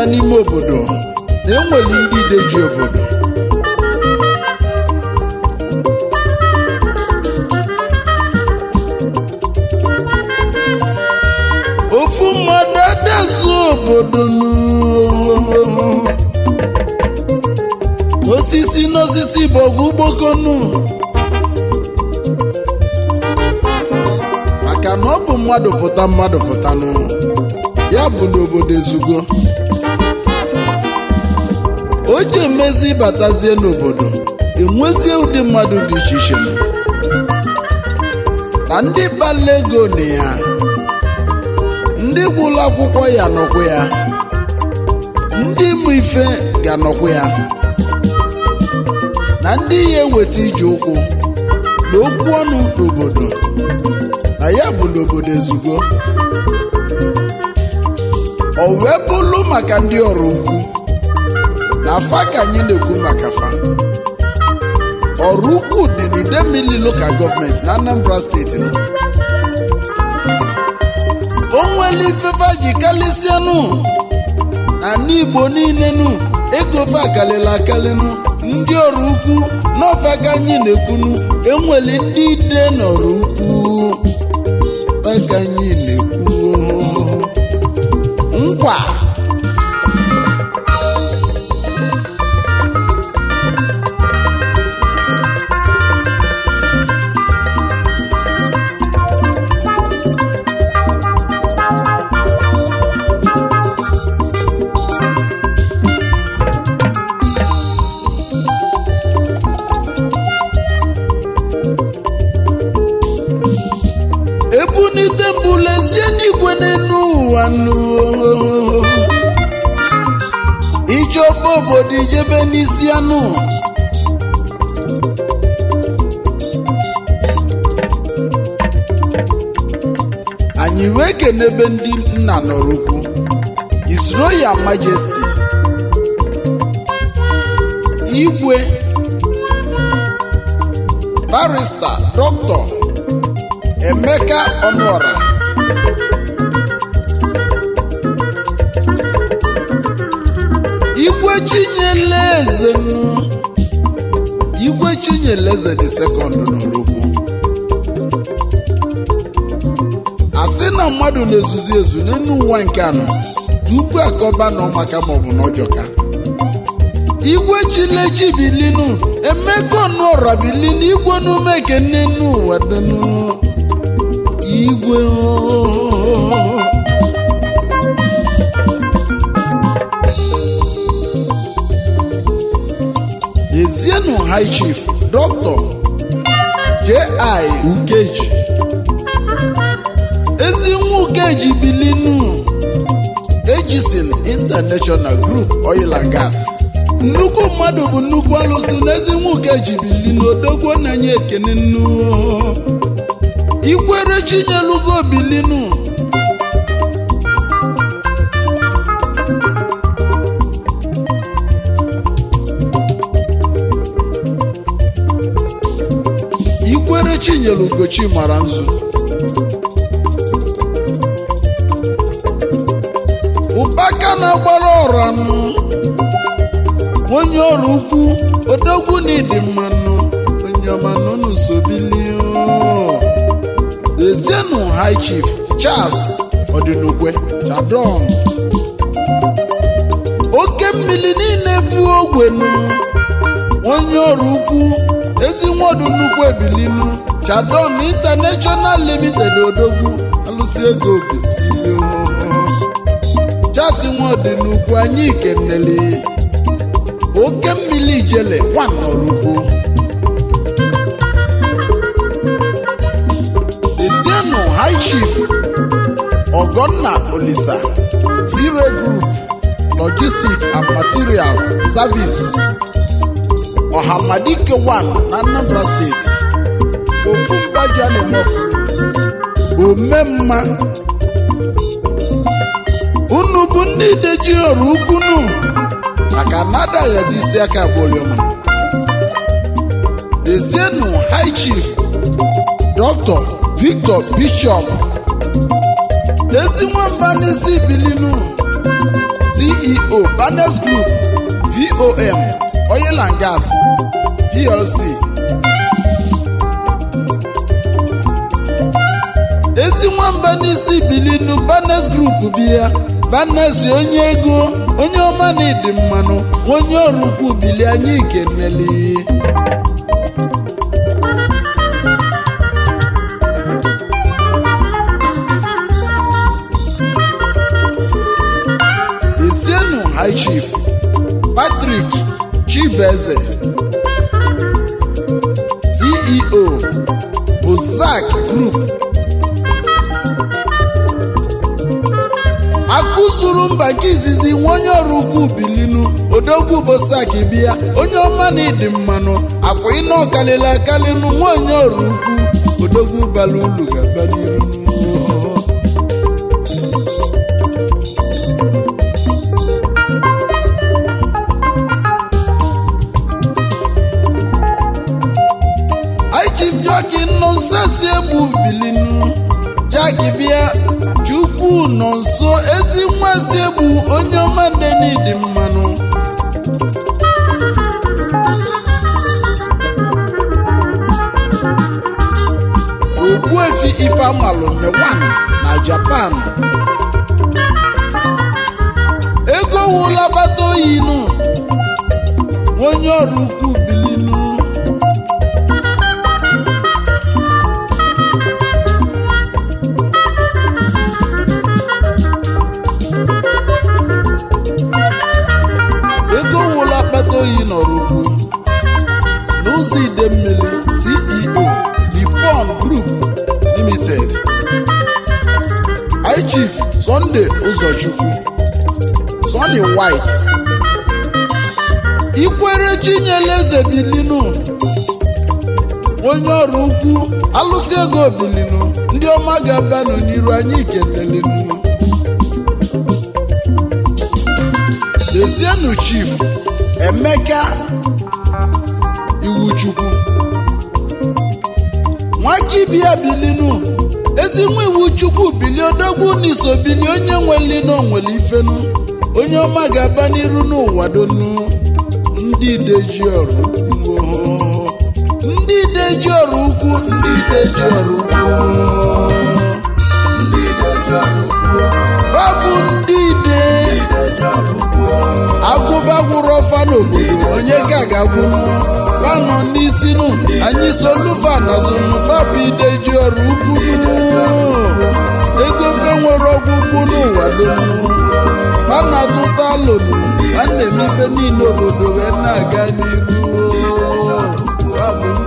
ịbata n'ime obodo na enwere ndị ideji obodo. Ofu mmadụ adazu obodo osisi n'osisi bụ ọgwụ gbokonu maka na ọ bụ mmadụ pụtanụ ya bụ n'obodo ezugo. O ji emezi batazie n'obodo enwezie ụdị mmadụ dị iche iche na ndị kpala ego na ya, ndị gwụlụ akwụkwọ ya nọkwa ya, ndị mụ ife ga-anọkwa ya, na ndị ya eweta ije ụkwụ na okwu ọnụ n'obodo na ya bụ n'obodo ezugo. O wee bụlụ maka ndị ọrụ ukwu na afa ka anyị na-ekwu maka fa. Ọrụ ukwu dị n'Idemili Local Government na Anambra Steeti. O nwere ifefa ji kalịsịanụ na n'Igbo niile nụ ego fa akalịla akalịnụ. Ndị ọrụ ukwu n'ọfa ka anyị na-ekwunu enwere ndị ide n'ọrụ ukwu ka anyị na-ekwu nkwa. Ebunite mbulezie n'igwe n'enu ụwa ijeoba obodo ijebe n'isi anụ. Anyị wee kenebe ndị nna nọrọ ukwu His Royal Majesty Igwe Barrister Dr. Emeka Ọnụọra, Igwe Chinyeleze the second n'Orokwu. Asị na mmadụ na-ezuzi ezu n'elu ụwa nke anọ tupu akọba na ọmaka maọbụ n'ọjọka. Igwe Chilechi bilinu Emeka Ọnụọra bilinu igwe n'ume kenne n'ụwa dịnụ igwe. Ezienu High Chief Dr. J.I. Ukeji, Ezinwa Ukeji bilinu Ejisin International Group Oil and Gas. Nnukwu mmadụ bụ nnukwu alụsị na Ezinwa Ukeji bilinu odogwo na nye ekene nnu. Ikwere Chinyelugo bilinu Ikwere Chinyelugo Chimara Nzu ụbaka na-agbara ọra nụ onye ọrụ ukwu odogwu na ịdị mmanụ onye ọma n'ụnụ sobilio. Ezienu High Chief Charles Odinukwe Chadon, oke mmiri niile bụ ogwenu onye ọrụ ukwu Ezinwa Odinukwe ebilinu Chadon International Limited odogwu alụsị ego obi. Charles Nwa Odinukwe anyị kenele oke mmiri ijele nwanne ọrụ ukwu. High Chief Ogonna Olisa Zire Group Logistics and Material Service Ohamadike 1 na Anambra State. Ofu mbaja na-emofu omemma unu bụ ndị ideji ọrụ ukwu maka nada ya isi aka abụọliọma. Ezienu High Chief Dr. Victor Bishop Ezinwa mba n'isi bilinu CEO Banes Group VOM Oil and Gas PLC. Ezi nwamba n'isi bilinu Banes Group bịa. Banes onye ego onye ọma na ịdị mmanụ onye ọrụ ukwu bili anyị keneli. Isienu High Chief Patrick Chibeze CEO Bozak Group. Akụzuru mba nke izizi onye ọrụ ukwu bilinu odogwu Bozak bịa onye ọma na ịdị mmanụ akwa ịnọ ọkalịla akalịnụ nwa onye ọrụ ukwu odogwu bara ulu gaba n'iru. Chief Jogi nọ nso si egbu bilinu Jagi bịa Chukwu nọ nso ezi nwa si egbu onye ọma ndị n'ịdị mmanụ. Ogbuefi Ifeamalụ Mewan na Japan. Ego wụla bata oyinu onye ọrụ ukwu bilinu. Oyi nọrọ ugwu n'ụzọ Idemmili CEO Nippon Group Limited. High Chief Sunday Ụzọchukwu Sunday White Ikwere Chinyere Eze bilinu onye ọrụ ukwu alụsị ego bilinu ndị ọma ga-abanụ n'iru anyị kelelenu. Dezienu Chief Emeka Iwuchukwu Nwakibia bilinu ezi nwa Iwuchukwu bili odogwu n'iso bili onye nwelinu nwere ifenu onye ọma ga-aba n'iru n'ụwa donu. Ndị ideji ọrụ ukwu ndị ideji ọrụ ukwu ndị ideji ọrụ ukwu babụ ndị ide agụbagwụrụ ọfa n'obodo onye ka ga-agwụ fanọ n'isi nụ anyị solufa na zonu babụ ideji ọrụ ukwu ego fe nwere ọgwụ ukwu n'ụwa donu ha na-atụta alụlụ ha na-emepe niile obodo wee na-aga n'iru babụ